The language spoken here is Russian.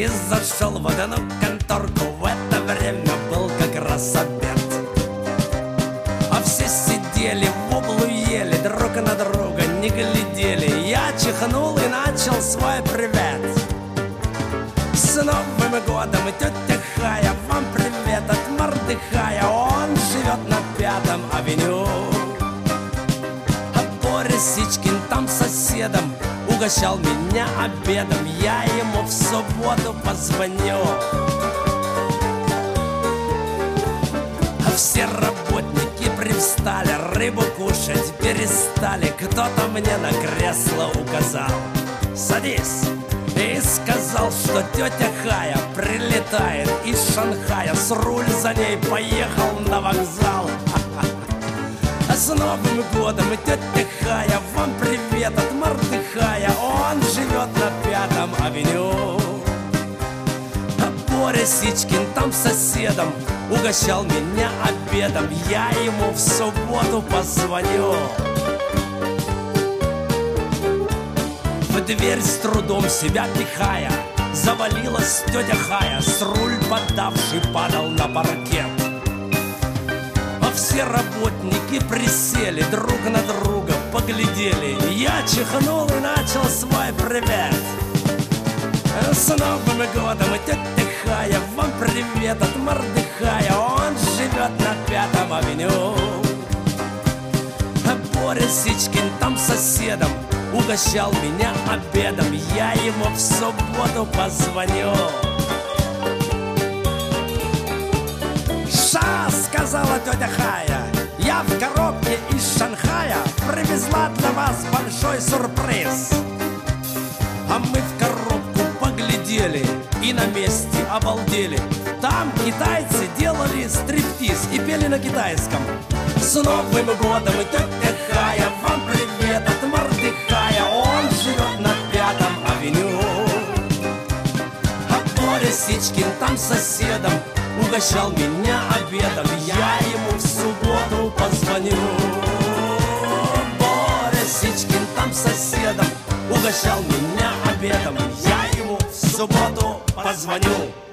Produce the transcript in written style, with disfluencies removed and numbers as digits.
зашел в одну конторку. В это время был как раз обед, а все сидели в углу, ели, друг на друга не глядели. Я чихнул и начал свой привет. С Новым годом, тетя Хая, вам привет от Мордыхая. Он живет на 5-м авеню, а Борис Сичкин там соседом угощал меня обедом. Я ему в субботу позвоню. А все работники привстали, рыбу кушать перестали. Кто-то мне на кресло указал: садись. И сказал, что тетя Хая прилетает из Шанхая. С руль за ней поехал на вокзал. А с Новым годом, тетя Хая, вам привет от Мордыхая. Он живет на 5-м авеню, а Боря Сичкин там соседом угощал меня обедом. Я ему в субботу позвоню. В дверь с трудом себя пихая завалилась тетя Хая. С руль подавший падал на паркет. А все работники присели, друг на друга поглядели. Я чихнул и начал свой привет. С Новым годом, тетя Хая, вам привет от Мордыхая. Он живет на 5-м авеню, а Боря Сичкин там соседом угощал меня обедом. Я ему в субботу позвоню. «Ша!» — сказала тетя Хая, я в коробке из Шанхая привезла для вас большой сюрприз. А мы в коробку поглядели и на месте обалдели. Там китайцы делали стриптиз и пели на китайском. С Новым годом, тетя Хая, вам привет от Мордыхая. Он живет на 5-м авеню, а Боря Сичкин там соседом угощал меня обедом. Я ему в субботу позвоню. Боря Сичкин там соседом угощал меня обедом. Я ему в субботу позвоню.